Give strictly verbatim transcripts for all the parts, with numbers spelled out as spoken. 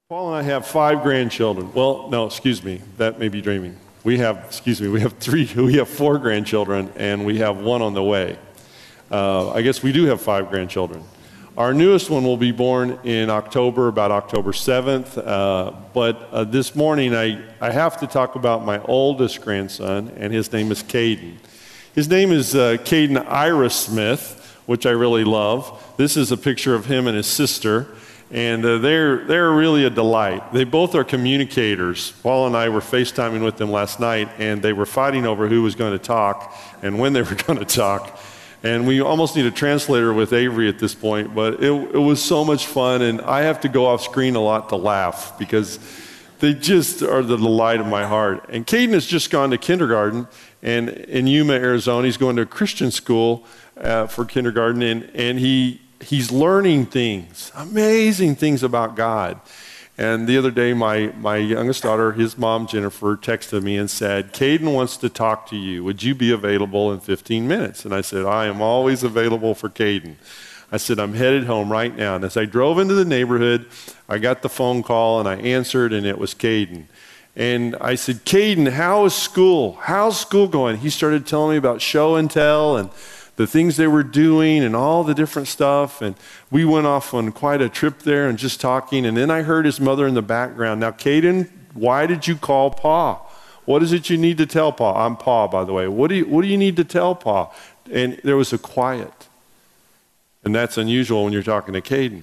Paul and I have five grandchildren. Well, no, excuse me, that may be dreaming. We have, excuse me, we have three, we have four grandchildren, and we have one on the way. Uh, I guess we do have five grandchildren. Our newest one will be born in October, about October seventh, uh, but uh, this morning I, I have to talk about my oldest grandson, and his name is Caden. His name is uh, Caden Ira Smith, which I really love. This is a picture of him and his sister. And uh, they're, they're really a delight. They both are communicators. Paul and I were FaceTiming with them last night, and they were fighting over who was going to talk and when they were going to talk. And we almost need a translator with Avery at this point, but it, it was so much fun, and I have to go off screen a lot to laugh because they just are the delight of my heart. And Caden has just gone to kindergarten, and in Yuma, Arizona, he's going to a Christian school uh, for kindergarten, and, and he... He's learning things, amazing things about God. And the other day, my, my youngest daughter, his mom, Jennifer, texted me and said, Caden wants to talk to you. Would you be available in fifteen minutes? And I said, I am always available for Caden. I said, I'm headed home right now. And as I drove into the neighborhood, I got the phone call, and I answered, and it was Caden. And I said, Caden, how is school? How's school going? He started telling me about show and tell and the things they were doing and all the different stuff. And we went off on quite a trip there and just talking. And then I heard his mother in the background. Now, Caden, why did you call Pa? What is it you need to tell Pa? I'm Pa, by the way. What do you, what do you need to tell Pa? And there was a quiet. And that's unusual when you're talking to Caden.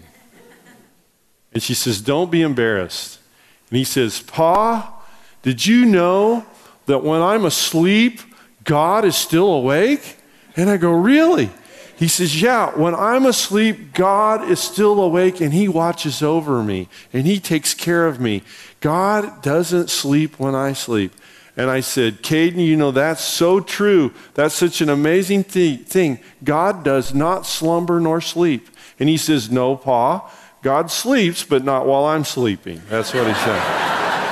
And she says, don't be embarrassed. And he says, Pa, did you know that when I'm asleep, God is still awake? And I go, really? He says, yeah, when I'm asleep, God is still awake and he watches over me and he takes care of me. God doesn't sleep when I sleep. And I said, Caden, you know, that's so true. That's such an amazing th- thing. God does not slumber nor sleep. And he says, no, Pa, God sleeps, but not while I'm sleeping. That's what he said.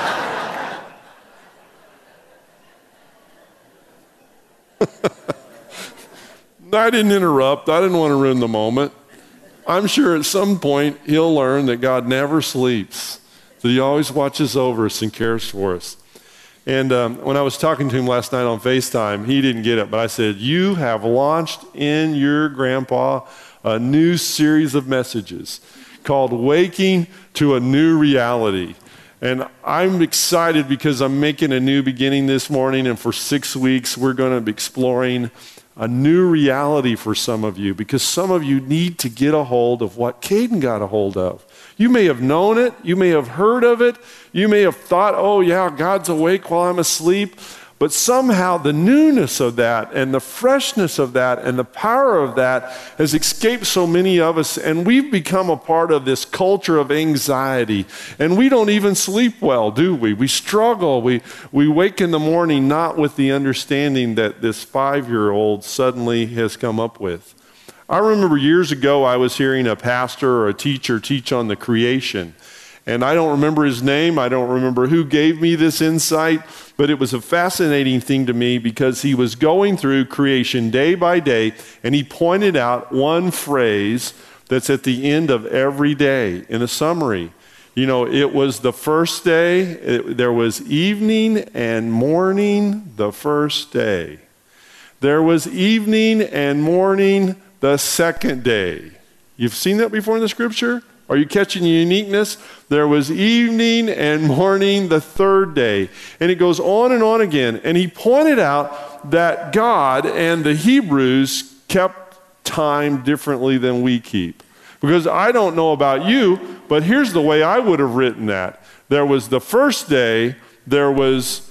I didn't interrupt. I didn't want to ruin the moment. I'm sure at some point he'll learn that God never sleeps, that he always watches over us and cares for us. And um, when I was talking to him last night on FaceTime, he didn't get it, but I said, you have launched in your grandpa a new series of messages called Waking to a New Reality. And I'm excited because I'm making a new beginning this morning, and for six weeks we're going to be exploring a new reality for some of you, because some of you need to get a hold of what Caden got a hold of. You may have known it, you may have heard of it, you may have thought, oh yeah, God's awake while I'm asleep, but somehow the newness of that and the freshness of that and the power of that has escaped so many of us, and we've become a part of this culture of anxiety. And we don't even sleep well, do we? We struggle. We, we wake in the morning not with the understanding that this five-year-old suddenly has come up with. I remember years ago I was hearing a pastor or a teacher teach on the creation. And I don't remember his name. I don't remember who gave me this insight, but it was a fascinating thing to me because he was going through creation day by day, and he pointed out one phrase that's at the end of every day in a summary. You know, it was the first day, it, there was evening and morning the first day. There was evening and morning the second day. You've seen that before in the scripture? Are you catching the uniqueness? There was evening and morning the third day. And it goes on and on again. And he pointed out that God and the Hebrews kept time differently than we keep. Because I don't know about you, but here's the way I would have written that. There was the first day, there was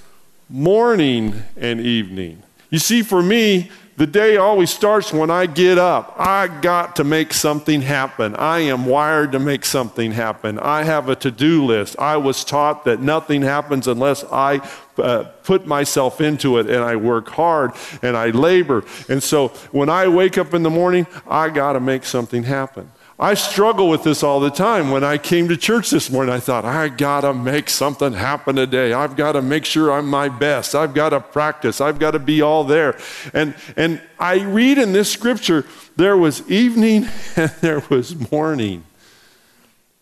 morning and evening. You see, for me, the day always starts when I get up. I got to make something happen. I am wired to make something happen. I have a to-do list. I was taught that nothing happens unless I uh, put myself into it, and I work hard and I labor. And so when I wake up in the morning, I got to make something happen. I struggle with this all the time. When I came to church this morning, I thought, I gotta make something happen today. I've got to make sure I'm my best. I've got to practice. I've got to be all there. And, and I read in this scripture, there was evening and there was morning.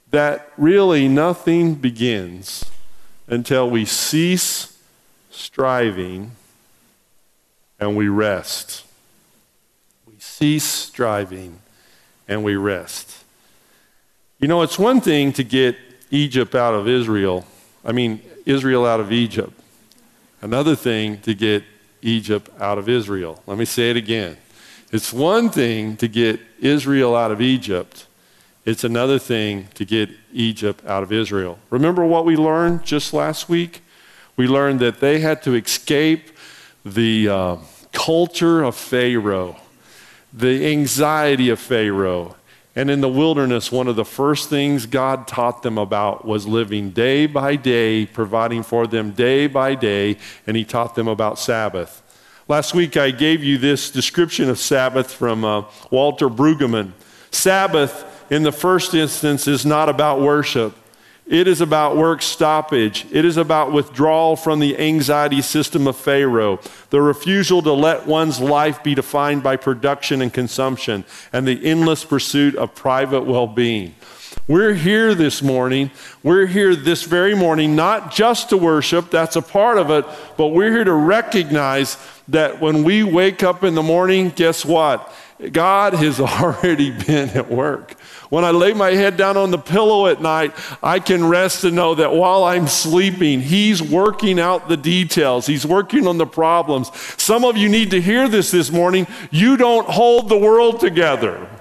that really nothing begins until we cease striving and we rest. We cease striving and we rest. You know, it's one thing to get Egypt out of Israel. I mean, Israel out of Egypt. Another thing to get Egypt out of Israel. Let me say it again. It's one thing to get Israel out of Egypt. It's another thing to get Egypt out of Israel. Remember what we learned just last week? We learned that they had to escape the uh, culture of Pharaoh, the anxiety of Pharaoh. And in the wilderness, one of the first things God taught them about was living day by day, providing for them day by day, and he taught them about Sabbath. Last week, I gave you this description of Sabbath from uh, Walter Brueggemann. Sabbath, in the first instance, is not about worship. It is about work stoppage. It is about withdrawal from the anxiety system of Pharaoh, the refusal to let one's life be defined by production and consumption, and the endless pursuit of private well-being. We're here this morning. We're here this very morning, not just to worship, that's a part of it, but we're here to recognize that when we wake up in the morning, guess what? God has already been at work. When I lay my head down on the pillow at night, I can rest and know that while I'm sleeping, he's working out the details. He's working on the problems. Some of you need to hear this this morning. You don't hold the world together.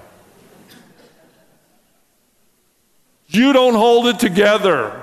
You don't hold it together.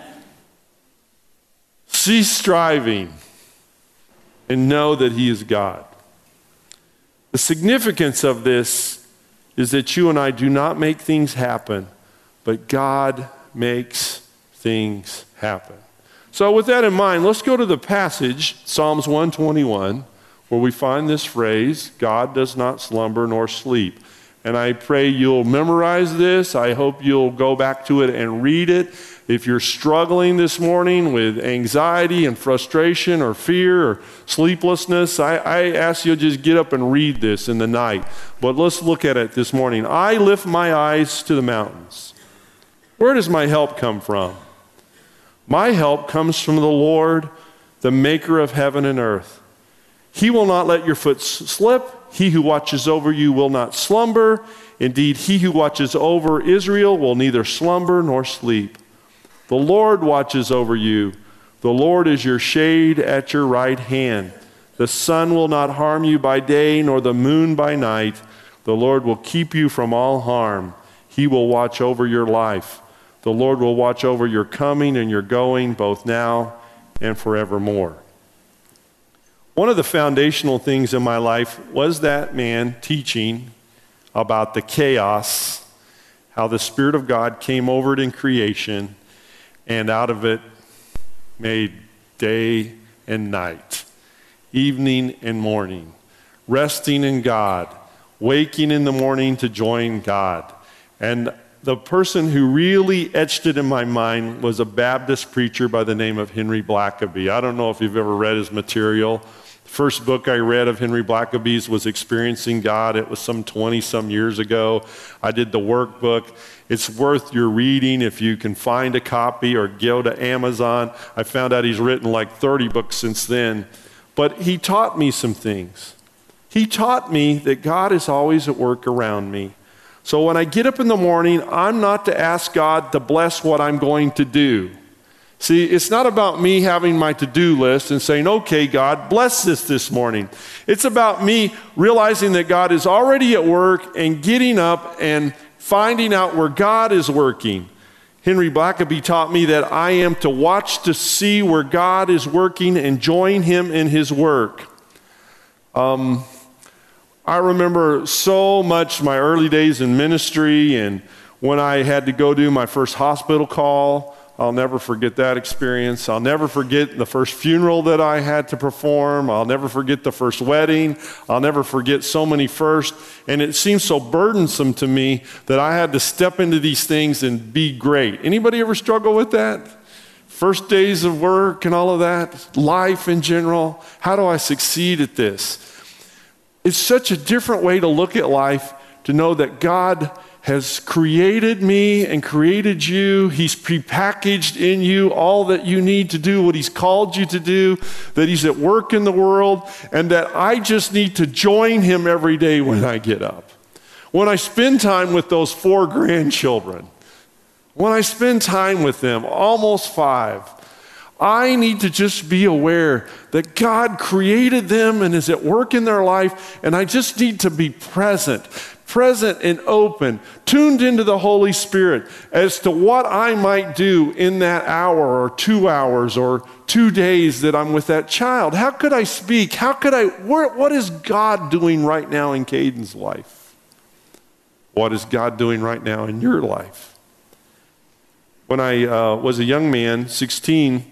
Cease striving and know that he is God. The significance of this is that you and I do not make things happen, but God makes things happen. So with that in mind, let's go to the passage, Psalms one twenty-one, where we find this phrase, God does not slumber nor sleep. And I pray you'll memorize this. I hope you'll go back to it and read it. If you're struggling this morning with anxiety and frustration or fear or sleeplessness, I, I ask you to just get up and read this in the night. But let's look at it this morning. I lift my eyes to the mountains. Where does my help come from? My help comes from the Lord, the maker of heaven and earth. He will not let your foot slip. He who watches over you will not slumber. Indeed, he who watches over Israel will neither slumber nor sleep. The Lord watches over you. The Lord is your shade at your right hand. The sun will not harm you by day, nor the moon by night. The Lord will keep you from all harm. He will watch over your life. The Lord will watch over your coming and your going, both now and forevermore. One of the foundational things in my life was that man teaching about the chaos, how the Spirit of God came over it in creation, and out of it made day and night, evening and morning, resting in God, waking in the morning to join God. And the person who really etched it in my mind was a Baptist preacher by the name of Henry Blackaby. I don't know if you've ever read his material. First book I read of Henry Blackaby's was Experiencing God. It was some twenty-some years ago. I did the workbook. It's worth your reading if you can find a copy or go to Amazon. I found out he's written like thirty books since then. But he taught me some things. He taught me that God is always at work around me. So when I get up in the morning, I'm not to ask God to bless what I'm going to do. See, it's not about me having my to-do list and saying, okay, God, bless this this morning. It's about me realizing that God is already at work and getting up and finding out where God is working. Henry Blackaby taught me that I am to watch to see where God is working and join him in his work. Um, I remember so much my early days in ministry, and when I had to go do my first hospital call, I'll never forget that experience. I'll never forget the first funeral that I had to perform. I'll never forget the first wedding. I'll never forget so many firsts. And it seems so burdensome to me that I had to step into these things and be great. Anybody ever struggle with that? First days of work and all of that, life in general. How do I succeed at this? It's such a different way to look at life, to know that God has created me and created you. He's prepackaged in you all that you need to do what he's called you to do, that he's at work in the world, and that I just need to join him every day when I get up. When I spend time with those four grandchildren, when I spend time with them, almost five, I need to just be aware that God created them and is at work in their life, and I just need to be present, present and open, tuned into the Holy Spirit as to what I might do in that hour or two hours or two days that I'm with that child. How could I speak? How could I, where, what is God doing right now in Caden's life? What is God doing right now in your life? When I uh, was a young man, sixteen,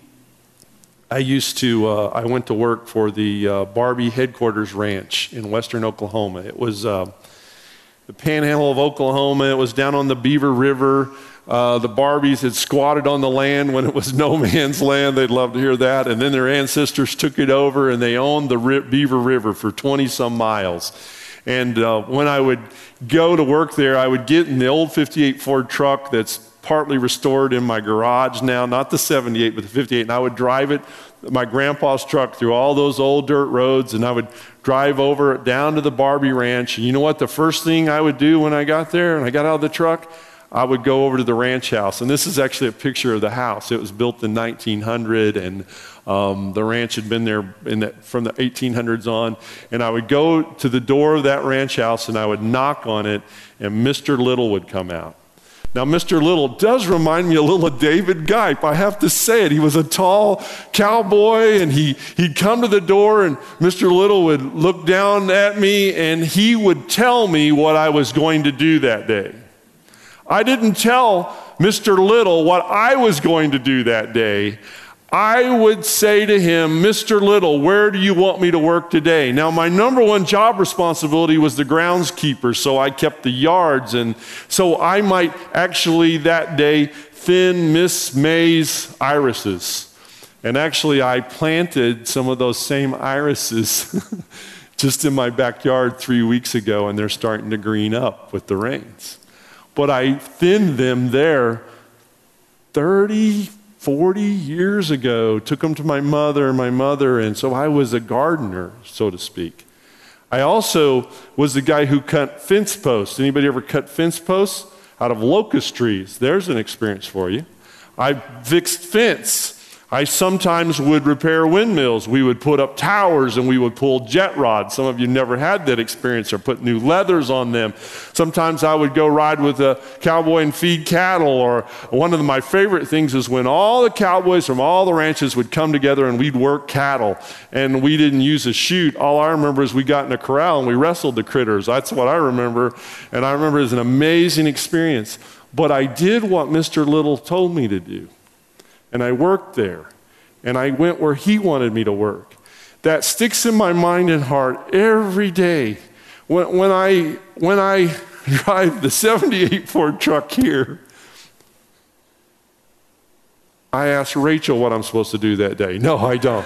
I used to, uh, I went to work for the uh, Barbie Headquarters Ranch in western Oklahoma. It was uh, the panhandle of Oklahoma. It was down on the Beaver River. Uh, the Barbies had squatted on the land when it was no man's land. They'd love to hear that. And then their ancestors took it over, and they owned the Ri- Beaver River for twenty some miles. And uh, when I would go to work there, I would get in the old fifty-eight Ford truck that's partly restored in my garage now, not the seventy-eight, but the fifty-eight, and I would drive it, my grandpa's truck, through all those old dirt roads, and I would drive over down to the Barbie Ranch. And you know what the first thing I would do when I got there and I got out of the truck? I would go over to the ranch house, and this is actually a picture of the house. It was built in nineteen hundred, and um, the ranch had been there in the, from the eighteen hundreds on, and I would go to the door of that ranch house, and I would knock on it, and Mister Little would come out. Now, Mister Little does remind me a little of David Geip. I have to say it. He was a tall cowboy, and he, he'd come to the door, and Mister Little would look down at me, and he would tell me what I was going to do that day. I didn't tell Mister Little what I was going to do that day. I would say to him, Mister Little, where do you want me to work today? Now, my number one job responsibility was the groundskeeper, so I kept the yards, and so I might actually that day thin Miss May's irises. And actually, I planted some of those same irises just in my backyard three weeks ago, and they're starting to green up with the rains. But I thinned them there thirty, forty years ago, took them to my mother, my mother, and so I was a gardener, so to speak. I also was the guy who cut fence posts. Anybody ever cut fence posts out of locust trees? There's an experience for you. I fixed fence. I sometimes would repair windmills. We would put up towers and we would pull jet rods. Some of you never had that experience, or put new leathers on them. Sometimes I would go ride with a cowboy and feed cattle, or one of my favorite things is when all the cowboys from all the ranches would come together and we'd work cattle, and we didn't use a chute. All I remember is we got in a corral and we wrestled the critters. That's what I remember, and I remember it was an amazing experience. But I did what Mister Little told me to do. And I worked there, and I went where he wanted me to work. That sticks in my mind and heart every day. When, when I when I drive the seventy-eight Ford truck here, I ask Rachel what I'm supposed to do that day. No, I don't.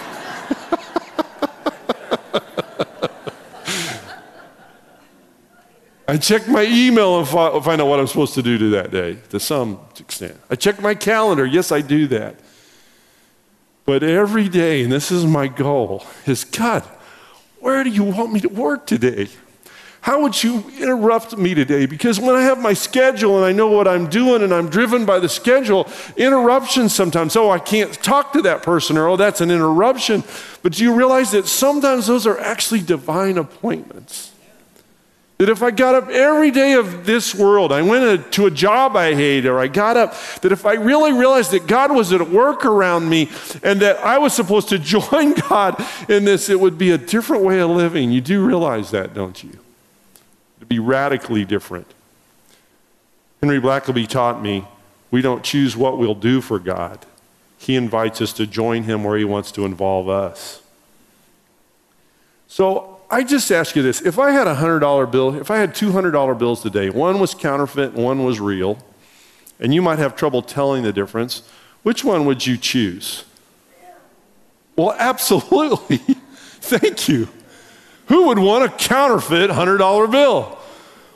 I check my email and find out what I'm supposed to do to that day, to some extent. I check my calendar. Yes, I do that. But every day, and this is my goal, is God, where do you want me to work today? How would you interrupt me today? Because when I have my schedule and I know what I'm doing and I'm driven by the schedule, interruptions sometimes, oh, I can't talk to that person, or oh, that's an interruption. But do you realize that sometimes those are actually divine appointments? That if I got up every day of this world, I went to a job I hate, or I got up, that if I really realized that God was at work around me and that I was supposed to join God in this, it would be a different way of living. You do realize that, don't you? It'd be radically different. Henry Blackaby taught me, we don't choose what we'll do for God. He invites us to join him where he wants to involve us. So, I just ask you this. If I had a one hundred dollar bill, if I had two hundred dollar bills today, one was counterfeit and one was real, and you might have trouble telling the difference, which one would you choose? Well, absolutely. Thank you. Who would want a counterfeit one hundred dollar bill?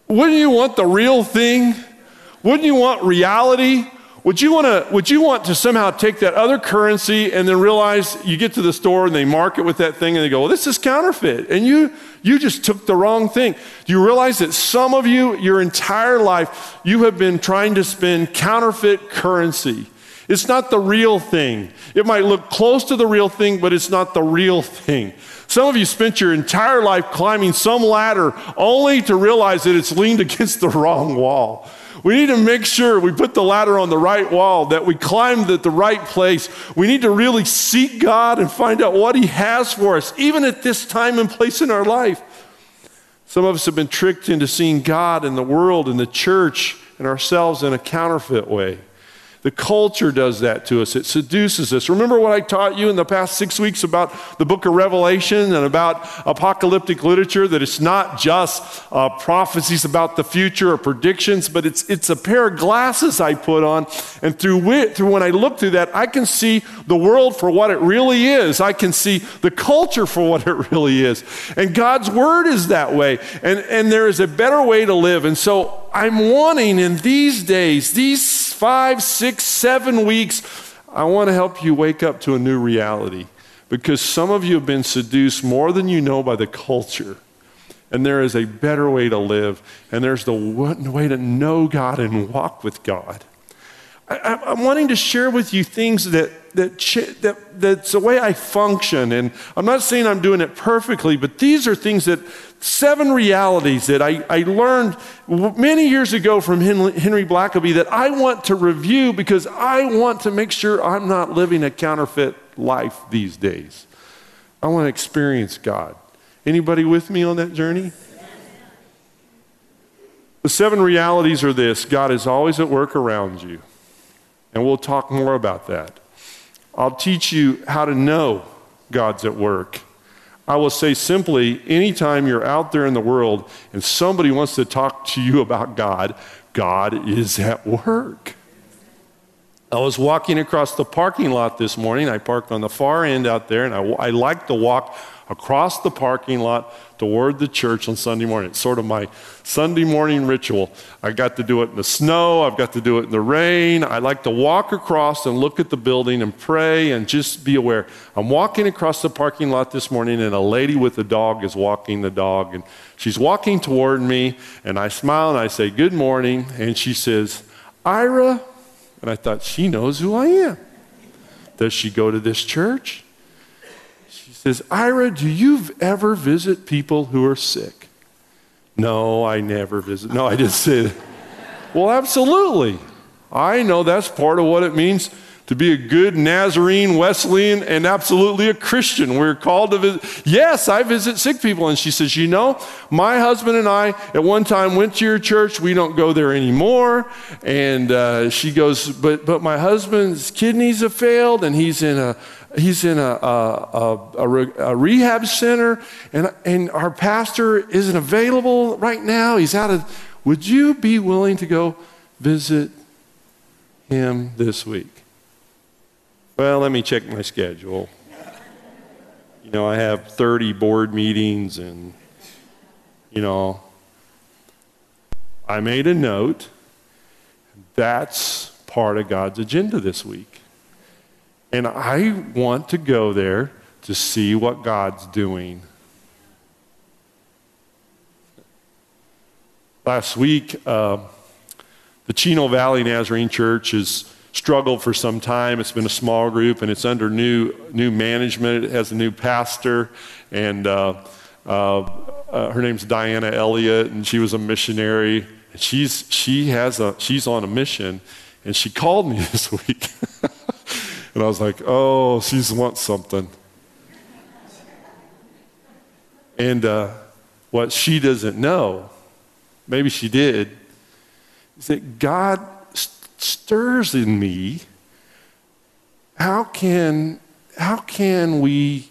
Wouldn't you want the real thing? Wouldn't you want reality? Would you want to, would you want to somehow take that other currency and then realize you get to the store and they mark it with that thing and they go, well, this is counterfeit. And you, you just took the wrong thing. Do you realize that some of you, your entire life, you have been trying to spend counterfeit currency? It's not the real thing. It might look close to the real thing, but it's not the real thing. Some of you spent your entire life climbing some ladder only to realize that it's leaned against the wrong wall. We need to make sure we put the ladder on the right wall, that we climbed at the right place. We need to really seek God and find out what He has for us, even at this time and place in our life. Some of us have been tricked into seeing God and the world and the church and ourselves in a counterfeit way. The culture does that to us. It seduces us. Remember what I taught you in the past six weeks about the book of Revelation and about apocalyptic literature, that it's not just uh, prophecies about the future or predictions, but it's it's a pair of glasses I put on, and through, it, through when I look through that, I can see the world for what it really is. I can see the culture for what it really is. And God's word is that way. And, and there is a better way to live. And so I'm wanting in these days, these five, six, seven weeks, I want to help you wake up to a new reality, because some of you have been seduced more than you know by the culture. And there is a better way to live, and there's the one way to know God and walk with God. I, I'm wanting to share with you things that that, that that's the way I function, and I'm not saying I'm doing it perfectly, but these are things that, seven realities that I, I learned many years ago from Henry Blackaby that I want to review, because I want to make sure I'm not living a counterfeit life these days. I want to experience God. Anybody with me on that journey? The seven realities are this: God is always at work around you. And we'll talk more about that. I'll teach you how to know God's at work. I will say simply, anytime you're out there in the world and somebody wants to talk to you about God, God is at work. I was walking across the parking lot this morning. I parked on the far end out there, and I, I like to walk across the parking lot toward the church on Sunday morning. It's sort of my Sunday morning ritual. I got to do it in the snow. I've got to do it in the rain. I like to walk across and look at the building and pray and just be aware. I'm walking across the parking lot this morning, and a lady with a dog is walking the dog, and she's walking toward me, and I smile and I say, "Good morning," and she says, "Ira," and I thought, she knows who I am. Does she go to this church? Says, "Ira, do you ever visit people who are sick?" "No, I never visit." No, I didn't say that. Well, absolutely. I know that's part of what it means to be a good Nazarene, Wesleyan, and absolutely a Christian. We're called to visit. Yes, I visit sick people. And she says, "You know, my husband and I at one time went to your church. We don't go there anymore." And uh, she goes, but but my husband's kidneys have failed, and he's in a He's in a, a, a, a rehab center, and, and our pastor isn't available right now. He's out of, would you be willing to go visit him this week? Well, let me check my schedule. You know, I have thirty board meetings, and, you know, I made a note. That's part of God's agenda this week. And I want to go there to see what God's doing. Last week, uh, the Chino Valley Nazarene Church has struggled for some time. It's been a small group, and it's under new new management. It has a new pastor, and uh, uh, uh, her name's Diana Elliott, and she was a missionary. And she's she has a she's on a mission, and she called me this week. And I was like, oh, she wants something. And uh, what she doesn't know, maybe she did, is that God st- stirs in me. How can, how can we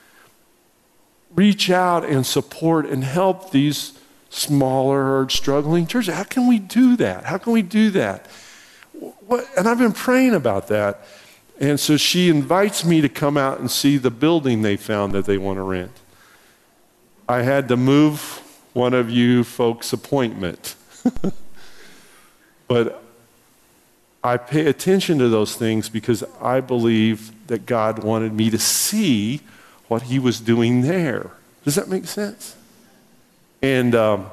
reach out and support and help these smaller or struggling churches? How can we do that? How can we do that? What, and I've been praying about that. And so she invites me to come out and see the building they found that they want to rent. I had to move one of you folks' appointment. But I pay attention to those things because I believe that God wanted me to see what he was doing there. Does that make sense? And um,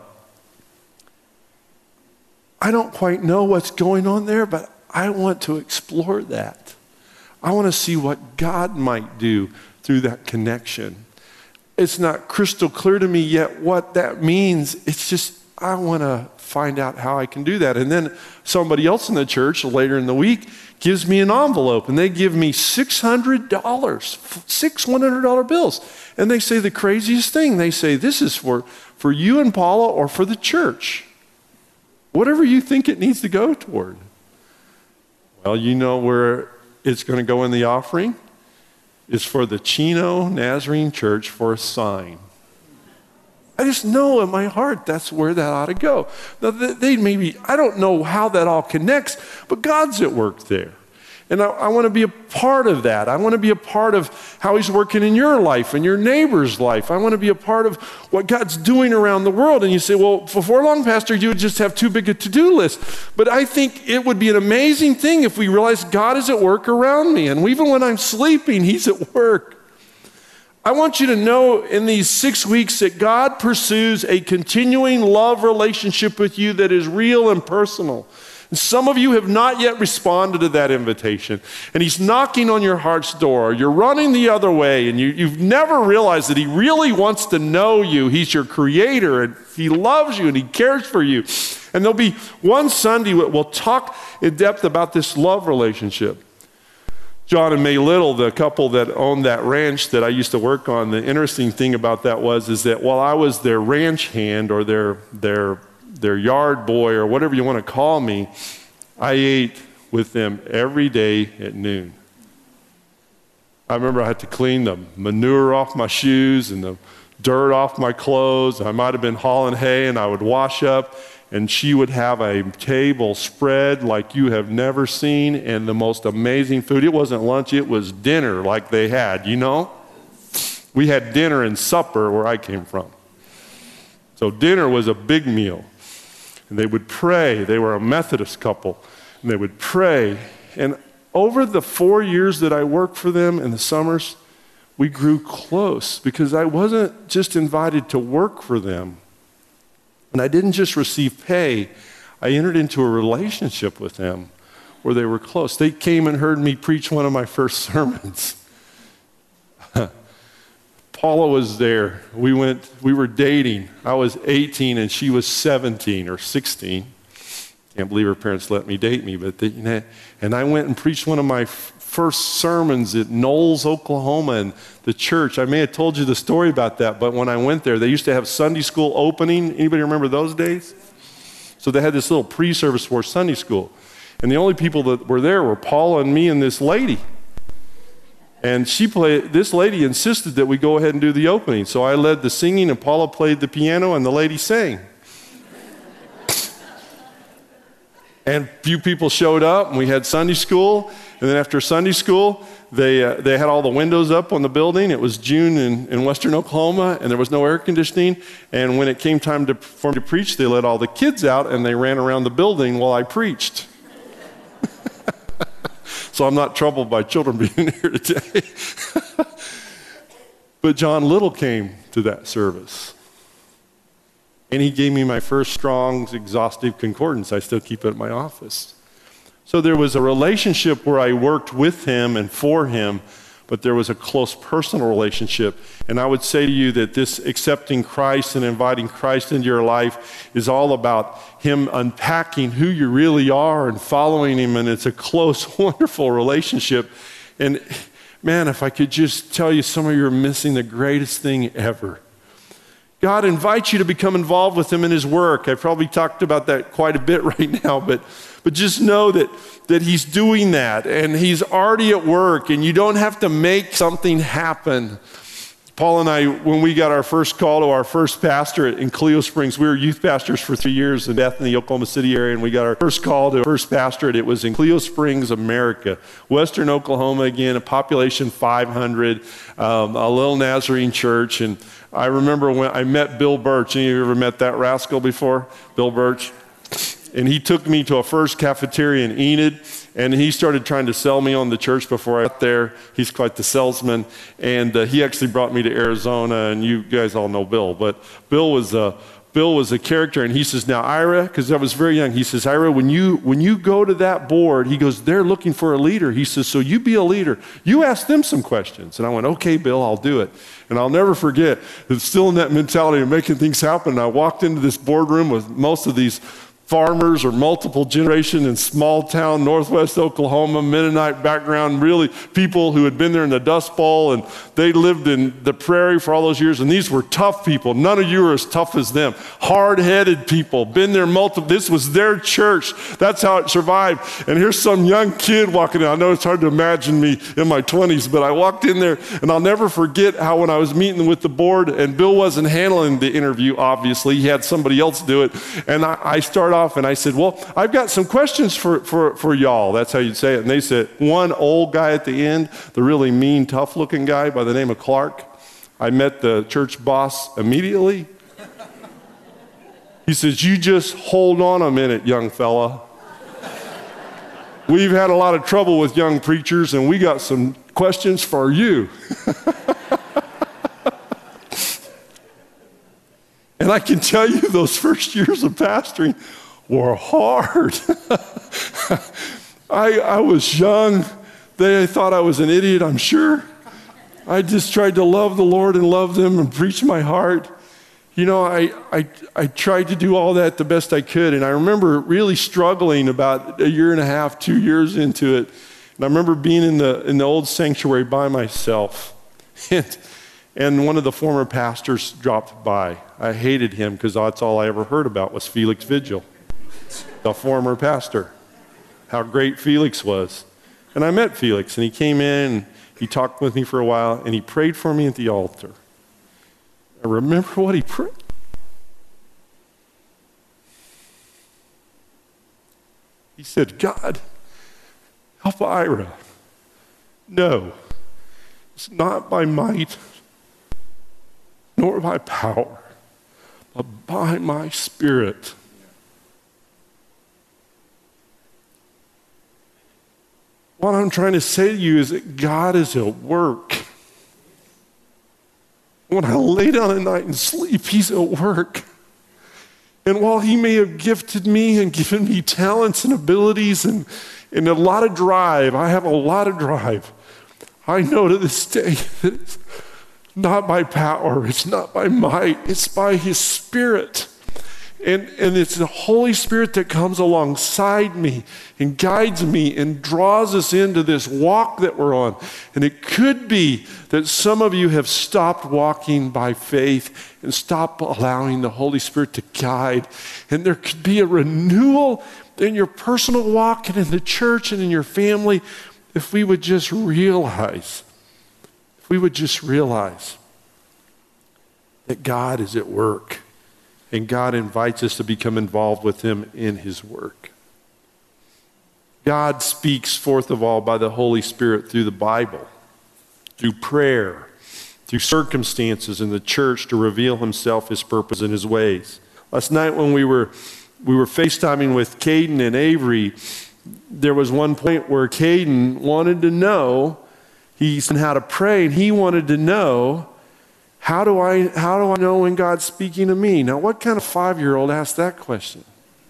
I don't quite know what's going on there, but I want to explore that. I want to see what God might do through that connection. It's not crystal clear to me yet what that means. It's just, I want to find out how I can do that. And then somebody else in the church later in the week gives me an envelope, and they give me six hundred dollars, six one hundred dollar bills. And they say the craziest thing. They say, this is for, for you and Paula or for the church. Whatever you think it needs to go toward. Well, you know where it's going to go in the offering? It's for the Chino Nazarene Church for a sign. I just know in my heart that's where that ought to go. Now, they maybe, I don't know how that all connects, but God's at work there. And I, I want to be a part of that. I want to be a part of how he's working in your life and your neighbor's life. I want to be a part of what God's doing around the world. And you say, well, before long, Pastor, you would just have too big a to-do list. But I think it would be an amazing thing if we realize God is at work around me. And even when I'm sleeping, he's at work. I want you to know in these six weeks that God pursues a continuing love relationship with you that is real and personal. And some of you have not yet responded to that invitation. And he's knocking on your heart's door. You're running the other way, and you, you've never realized that he really wants to know you. He's your creator, and he loves you, and he cares for you. And there'll be one Sunday we'll talk in depth about this love relationship. John and May Little, the couple that owned that ranch that I used to work on, the interesting thing about that was is that while I was their ranch hand or their their their yard boy or whatever you want to call me, I ate with them every day at noon. I remember I had to clean the manure off my shoes and the dirt off my clothes. I might have been hauling hay, and I would wash up, and she would have a table spread like you have never seen, and the most amazing food. It wasn't lunch, it was dinner like they had, you know? We had dinner and supper where I came from. So dinner was a big meal. And they would pray. They were a Methodist couple. And they would pray. And over the four years that I worked for them in the summers, we grew close because I wasn't just invited to work for them. And I didn't just receive pay. I entered into a relationship with them where they were close. They came and heard me preach one of my first sermons. Paula was there. We went, we were dating. I was eighteen and she was seventeen or sixteen. Can't believe her parents let me date me, but they, and I went and preached one of my f- first sermons at Knowles, Oklahoma, and the church. I may have told you the story about that, but when I went there, they used to have Sunday school opening. Anybody remember those days? So they had this little pre-service for Sunday school. And the only people that were there were Paula and me and this lady. And she played, this lady insisted that we go ahead and do the opening. So I led the singing, and Paula played the piano, and the lady sang. And a few people showed up, and we had Sunday school. And then after Sunday school, they uh, they had all the windows up on the building. It was June in, in western Oklahoma, and there was no air conditioning. And when it came time to, for me to preach, they let all the kids out, and they ran around the building while I preached. So I'm not troubled by children being here today. But John Little came to that service. And he gave me my first Strong's exhaustive concordance. I still keep it at my office. So there was a relationship where I worked with him and for him, but there was a close personal relationship. And I would say to you that this accepting Christ and inviting Christ into your life is all about him unpacking who you really are and following him. And it's a close, wonderful relationship. And man, if I could just tell you, some of you are missing the greatest thing ever. God invites you to become involved with him in his work. I've probably talked about that quite a bit right now, but but just know that, that he's doing that, and he's already at work, and you don't have to make something happen. Paul and I, when we got our first call to our first pastorate in Cleo Springs, we were youth pastors for three years in Bethany, Oklahoma City area, and we got our first call to our first pastorate. It was in Cleo Springs, America, western Oklahoma, again, a population five hundred, um, a little Nazarene church. And I remember when I met Bill Birch. Any of you ever met that rascal before? Bill Birch? And he took me to a first cafeteria in Enid, and he started trying to sell me on the church before I got there. He's quite the salesman, and uh, he actually brought me to Arizona, and you guys all know Bill. But Bill was a Bill was a character, and he says, now Ira, because I was very young, he says, Ira, when you when you go to that board, he goes, they're looking for a leader. He says, so you be a leader. You ask them some questions. And I went, okay, Bill, I'll do it. And I'll never forget, it's still in that mentality of making things happen. And I walked into this boardroom with most of these farmers or multiple generation in small town, northwest Oklahoma, Mennonite background, really people who had been there in the Dust Bowl, and they lived in the prairie for all those years, and these were tough people. None of you are as tough as them. Hard-headed people, been there multiple, this was their church. That's how it survived. And here's some young kid walking in. I know it's hard to imagine me in my twenties, but I walked in there, and I'll never forget how when I was meeting with the board, and Bill wasn't handling the interview, obviously, he had somebody else do it, and I, I started off and I said, well, I've got some questions for, for, for y'all. That's how you'd say it. And they said, one old guy at the end, the really mean, tough-looking guy by the name of Clark. I met the church boss immediately. He says, you just hold on a minute, young fella. We've had a lot of trouble with young preachers, and we got some questions for you. And I can tell you those first years of pastoring were hard. I, I was young. They thought I was an idiot, I'm sure. I just tried to love the Lord and love them and preach my heart. You know, I, I, I tried to do all that the best I could. And I remember really struggling about a year and a half, two years into it. And I remember being in the, in the old sanctuary by myself. And, and one of the former pastors dropped by. I hated him because that's all I ever heard about was Felix Vigil, the former pastor, how great Felix was. And I met Felix, and he came in, and he talked with me for a while, and he prayed for me at the altar. I remember what he prayed. He said, God, help Ira. No, it's not by might, nor by power, but by my Spirit. What I'm trying to say to you is that God is at work. When I lay down at night and sleep, he's at work. And while he may have gifted me and given me talents and abilities and, and a lot of drive, I have a lot of drive, I know to this day that it's not by power, it's not by might, it's by his Spirit. And, and it's the Holy Spirit that comes alongside me and guides me and draws us into this walk that we're on. And it could be that some of you have stopped walking by faith and stopped allowing the Holy Spirit to guide. And there could be a renewal in your personal walk and in the church and in your family if we would just realize, if we would just realize that God is at work. And God invites us to become involved with him in his work. God speaks, fourth of all, by the Holy Spirit through the Bible, through prayer, through circumstances in the church to reveal himself, his purpose, and his ways. Last night when we were we were FaceTiming with Caden and Avery, there was one point where Caden wanted to know, he's how to pray, and he wanted to know, How do I how do I know when God's speaking to me? Now, what kind of five-year-old asked that question?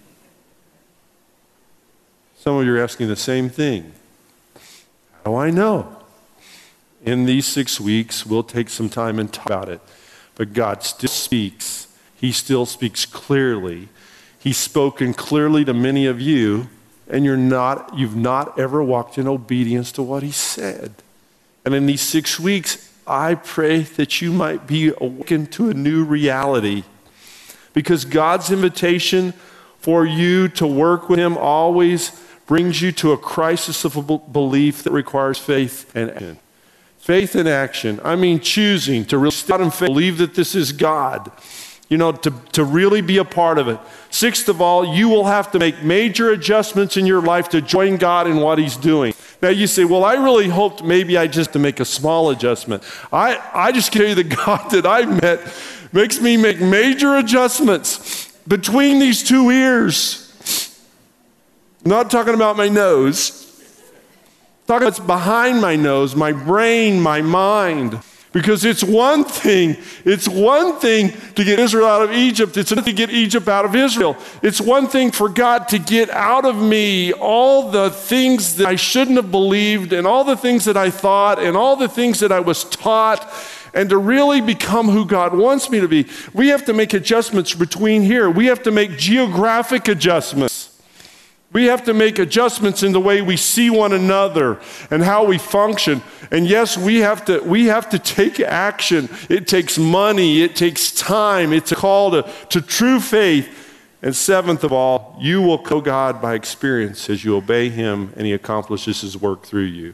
Some of you are asking the same thing. How do I know? In these six weeks, we'll take some time and talk about it. But God still speaks. He still speaks clearly. He's spoken clearly to many of you, and you're not, you've not ever walked in obedience to what he said. And in these six weeks, I pray that you might be awakened to a new reality, because God's invitation for you to work with him always brings you to a crisis of belief that requires faith and action. Faith in action. I mean choosing to really step out in faith, believe that this is God. You know, to, to really be a part of it. Sixth of all, you will have to make major adjustments in your life to join God in what he's doing. Now you say, well, I really hoped maybe I just to make a small adjustment. I, I just tell you the God that I met makes me make major adjustments between these two ears. I'm not talking about my nose. I'm talking about what's behind my nose, my brain, my mind. Because it's one thing, it's one thing to get Israel out of Egypt. It's another to get Egypt out of Israel. It's one thing for God to get out of me all the things that I shouldn't have believed and all the things that I thought and all the things that I was taught and to really become who God wants me to be. We have to make adjustments between here. We have to make geographic adjustments. We have to make adjustments in the way we see one another and how we function. And yes, we have to, we have to take action. It takes money. It takes time. It's a call to, to true faith. And seventh of all, you will know God by experience as you obey him and he accomplishes his work through you.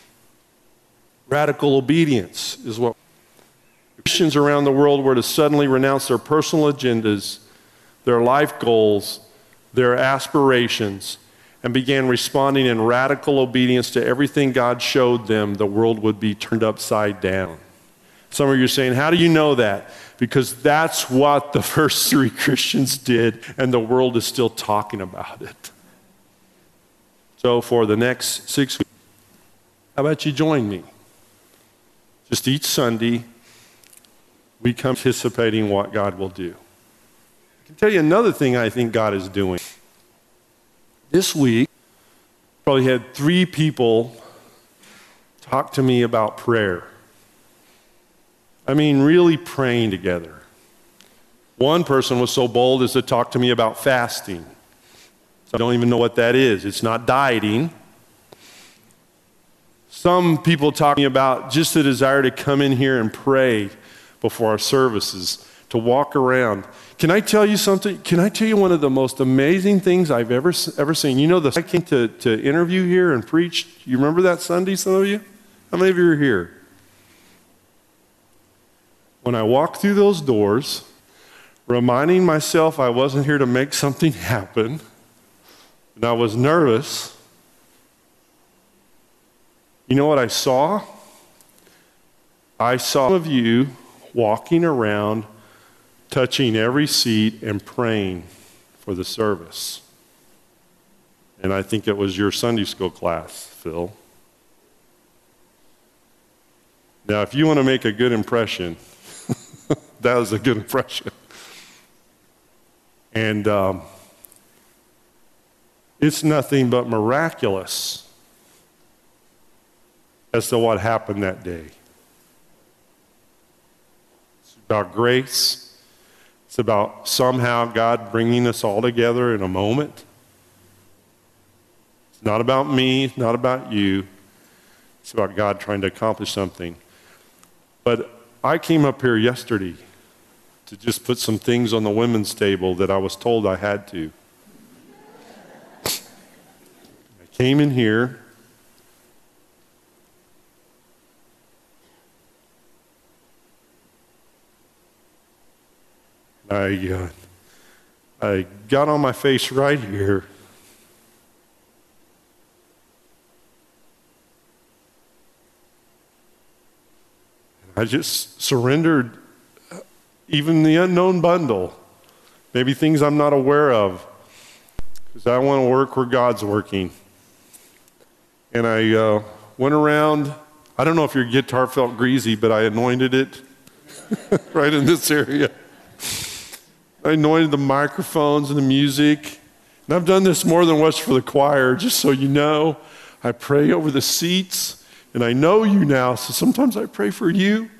Radical obedience is what Christians around the world were to suddenly renounce their personal agendas, their life goals, their aspirations, and began responding in radical obedience to everything God showed them, the world would be turned upside down. Some of you are saying, how do you know that? Because that's what the first three Christians did, and the world is still talking about it. So for the next six weeks, how about you join me? Just each Sunday, we come anticipating what God will do. I can tell you another thing I think God is doing. This week, probably had three people talk to me about prayer. I mean, really praying together. One person was so bold as to talk to me about fasting. So I don't even know what that is. It's not dieting. Some people talk to me about just the desire to come in here and pray before our services, to walk around. Can I tell you something? Can I tell you one of the most amazing things I've ever ever seen? You know, the I came to, to interview here and preach. You remember that Sunday, some of you? How many of you are here? When I walked through those doors, reminding myself I wasn't here to make something happen, and I was nervous, you know what I saw? I saw some of you walking around, touching every seat and praying for the service. And I think it was your Sunday school class, Phil. Now, if you want to make a good impression, that was a good impression. And um, it's nothing but miraculous as to what happened that day. It's about grace. It's about somehow God bringing us all together in a moment. It's not about me, it's not about you. It's about God trying to accomplish something. But I came up here yesterday to just put some things on the women's table that I was told I had to. I came in here. I, uh, I got on my face right here. I just surrendered even the unknown bundle, maybe things I'm not aware of, because I want to work where God's working. And I uh, went around. I don't know if your guitar felt greasy, but I anointed it right in this area. I anointed the microphones and the music. And I've done this more than once for the choir, just so you know. I pray over the seats, and I know you now, so sometimes I pray for you.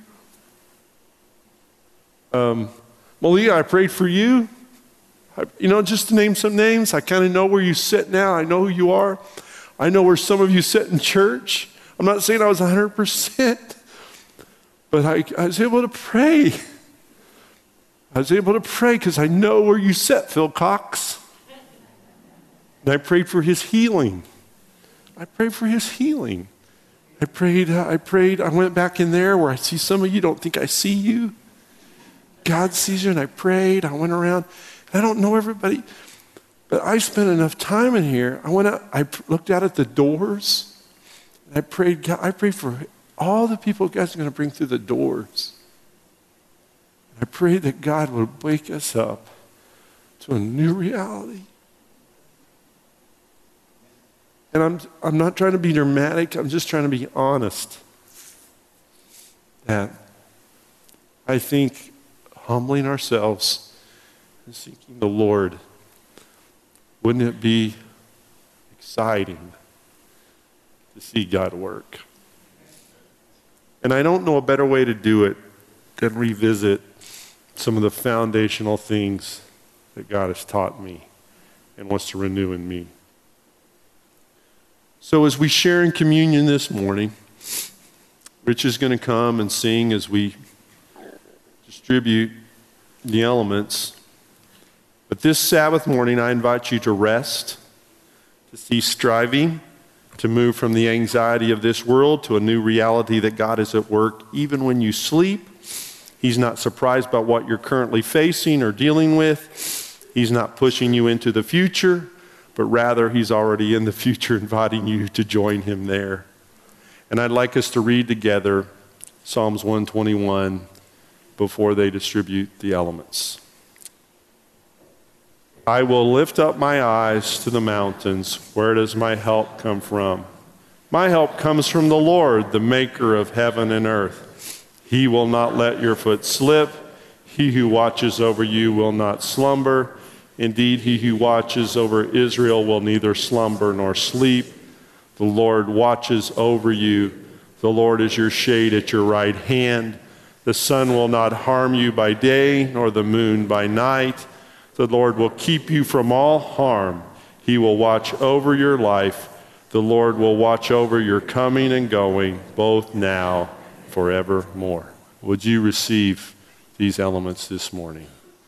Um, Malia, I prayed for you. I, you know, just to name some names, I kind of know where you sit now. I know who you are. I know where some of you sit in church. I'm not saying I was one hundred percent, but I, I was able to pray. I was able to pray because I know where you sit, Phil Cox. And I prayed for his healing. I prayed for his healing. I prayed, I prayed, I went back in there where I see some of you don't think I see you. God sees you, and I prayed, I went around. I don't know everybody, but I spent enough time in here. I went out, I looked out at the doors, and I prayed, God, I prayed for all the people God's going to bring through the doors. I prayed that God would wake us up to a new reality. And I'm, I'm not trying to be dramatic. I'm just trying to be honest. That I think humbling ourselves and seeking the Lord, wouldn't it be exciting to see God work? And I don't know a better way to do it than revisit some of the foundational things that God has taught me and wants to renew in me. So as we share in communion this morning, Rich is going to come and sing as we distribute the elements. But this Sabbath morning, I invite you to rest, to cease striving, to move from the anxiety of this world to a new reality that God is at work even when you sleep. He's not surprised by what you're currently facing or dealing with. He's not pushing you into the future, but rather he's already in the future inviting you to join him there. And I'd like us to read together Psalms one twenty-one before they distribute the elements. I will lift up my eyes to the mountains. Where does my help come from? My help comes from the Lord, the maker of heaven and earth. He will not let your foot slip. He who watches over you will not slumber. Indeed, he who watches over Israel will neither slumber nor sleep. The Lord watches over you. The Lord is your shade at your right hand. The sun will not harm you by day, nor the moon by night. The Lord will keep you from all harm. He will watch over your life. The Lord will watch over your coming and going, both now and forevermore. Would you receive these elements this morning?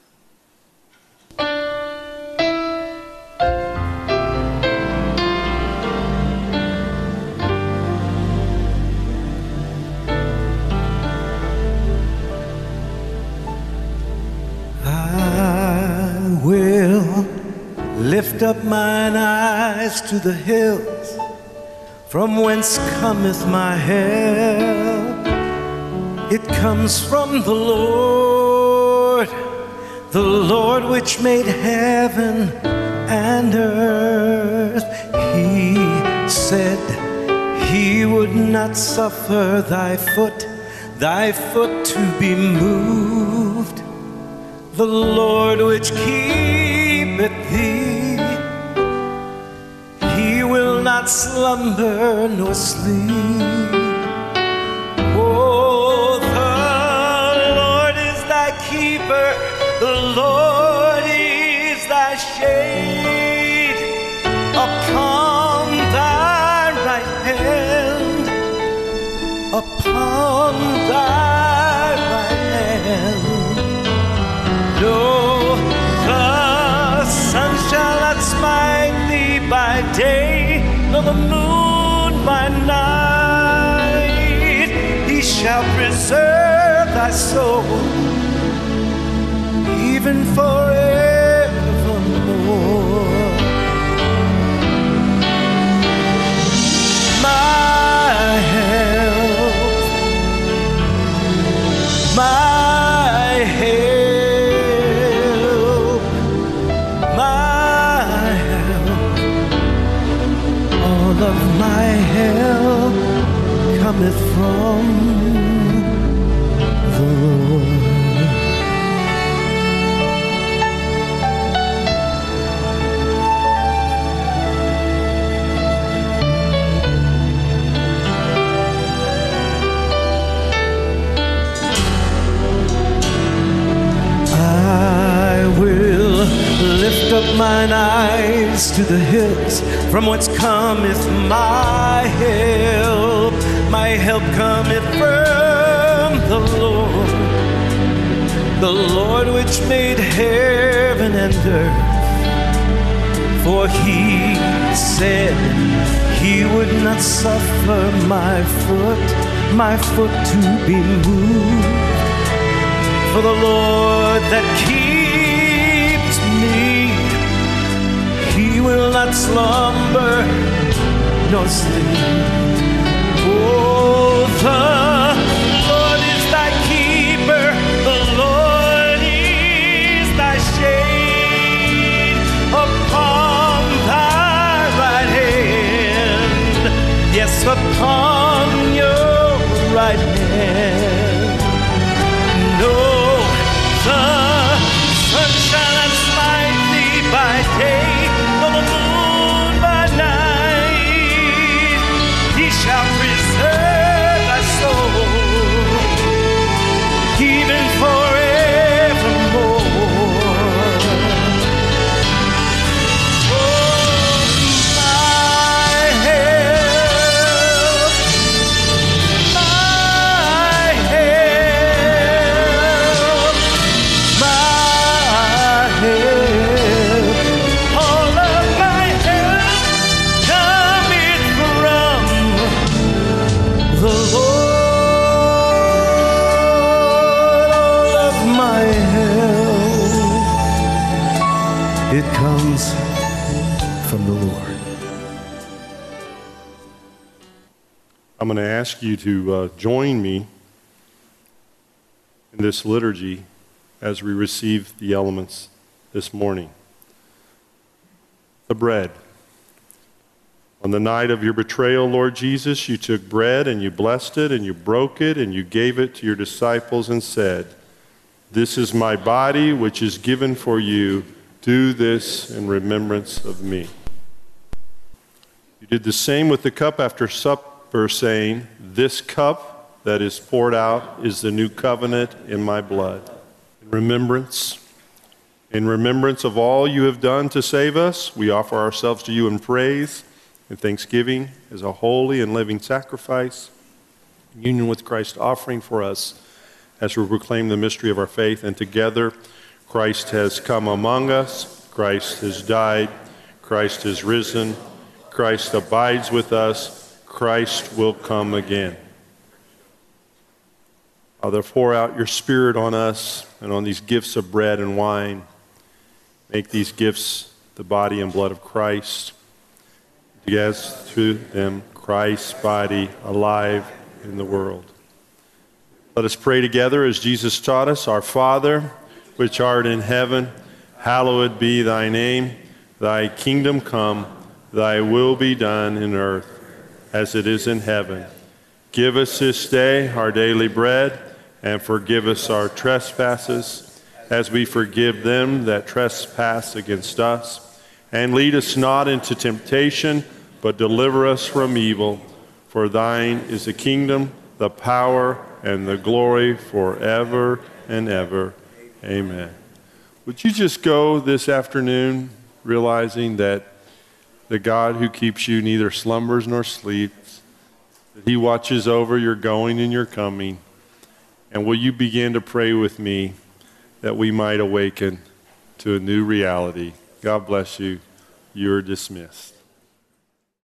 Lift up mine eyes to the hills, from whence cometh my help. It comes from the Lord, the Lord which made heaven and earth. He said he would not suffer thy foot, thy foot to be moved. The Lord which keepeth thee, he will not slumber nor sleep. Oh, the Lord is thy keeper, the Lord is thy shade upon thy right hand, upon thy right hand. No, the sun shall not smite thee by day, nor the moon by night. He shall preserve thy soul, even forevermore. My help, my help, of my help cometh from the Lord. I will lift up mine eyes to the hills, from whence cometh my help. My help cometh from the Lord, the Lord which made heaven and earth. For he said He would not suffer my foot, my foot to be moved. For the Lord that keeps me, He will not slumber nor sleep. Oh, the Lord is thy keeper, the Lord is thy shade upon thy right hand, yes, upon your right hand. No, the sun shall not smite thee by day, nor the moon by night. He shall preserve thy soul, even forevermore. Oh, my help, my help, my help, all of my help cometh from the Lord. All of my help, it comes from the Lord. I'm going to ask you to uh, join me in this liturgy as we receive the elements this morning. The bread. On the night of your betrayal, Lord Jesus, you took bread and you blessed it and you broke it and you gave it to your disciples and said, "This is my body which is given for you. Do this in remembrance of me." You did the same with the cup after supper, saying, "This cup that is poured out is the new covenant in my blood." In remembrance, in remembrance of all you have done to save us, we offer ourselves to you in praise and thanksgiving as a holy and living sacrifice, in union with Christ's offering for us as we proclaim the mystery of our faith. And together, Christ has come among us, Christ has died, Christ has risen, Christ abides with us, Christ will come again. Father, pour out your Spirit on us and on these gifts of bread and wine. Make these gifts the body and blood of Christ. Yes, through them, Christ's body alive in the world. Let us pray together as Jesus taught us. Our Father, which art in heaven, hallowed be thy name. Thy kingdom come, thy will be done in earth as it is in heaven. Give us this day our daily bread, and forgive us our trespasses, as we forgive them that trespass against us. And lead us not into temptation, but deliver us from evil. For thine is the kingdom, the power, and the glory forever and ever. Amen. Would you just go this afternoon realizing that the God who keeps you neither slumbers nor sleeps, that he watches over your going and your coming. And will you begin to pray with me that we might awaken to a new reality? God bless you. You're dismissed.